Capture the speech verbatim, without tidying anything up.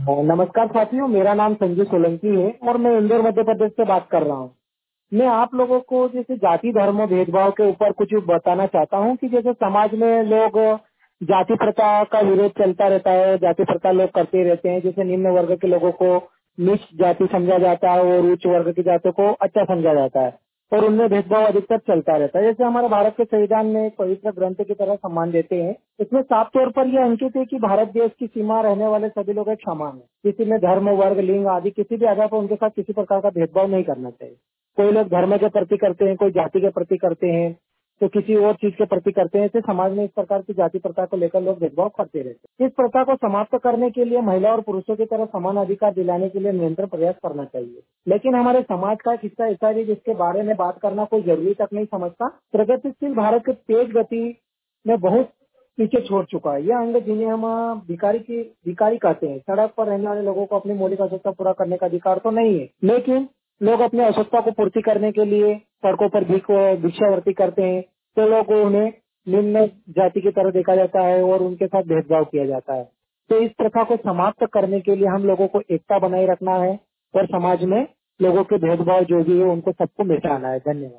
अ, नमस्कार साथियों, मेरा नाम संजू सोलंकी है और मैं इंदौर मध्य प्रदेश से बात कर रहा हूँ। मैं आप लोगों को जैसे जाति धर्म और भेदभाव के ऊपर कुछ बताना चाहता हूँ कि जैसे समाज में लोग जाति प्रथा का विरोध चलता रहता है, जाति प्रथा लोग करते रहते हैं। जैसे निम्न वर्ग के लोगों को नीच जाति समझा जाता है और उच्च वर्ग की जातियों को अच्छा समझा जाता है और उनमें भेदभाव अधिकतर चलता रहता है। जैसे हमारे भारत के संविधान में एक पवित्र ग्रंथ की तरह सम्मान देते हैं। इसमें साफ तौर पर यह अंकित है कि भारत देश की सीमा रहने वाले सभी लोग एक समान है। किसी में धर्म, वर्ग, लिंग आदि किसी भी आधार पर उनके साथ किसी प्रकार का भेदभाव नहीं करना चाहिए। कोई लोग धर्म के प्रति करते हैं, कोई जाति के प्रति करते हैं, तो किसी और चीज के प्रति करते हैं। ऐसे समाज में इस प्रकार की जाति प्रथा को लेकर लोग भेदभाव करते रहते हैं। इस प्रथा को समाप्त करने के लिए महिला और पुरुषों की तरह समान अधिकार दिलाने के लिए निरंतर प्रयास करना चाहिए। लेकिन हमारे समाज का एक हिस्सा ऐसा है जिसके बारे में बात करना कोई जरूरी तक नहीं समझता। प्रगतिशील भारत के तेज गति में बहुत पीछे छोड़ चुका है। यह अंग जिन्हें हम भिखारी की भिखारी कहते हैं। सड़क पर रहने वाले लोगों को अपनी मौलिक आवश्यकता पूरा करने का अधिकार तो नहीं है, लेकिन लोग अपनी आवश्यकता को पूर्ति करने के लिए सड़कों पर भिख भिक्षावृत्ति करते हैं, तो लोगों उन्हें निम्न जाति की तरह देखा जाता है और उनके साथ भेदभाव किया जाता है। तो इस प्रथा को समाप्त करने के लिए हम लोगों को एकता बनाए रखना है और समाज में लोगों के भेदभाव जो भी है उनको सबको मिटाना है। धन्यवाद।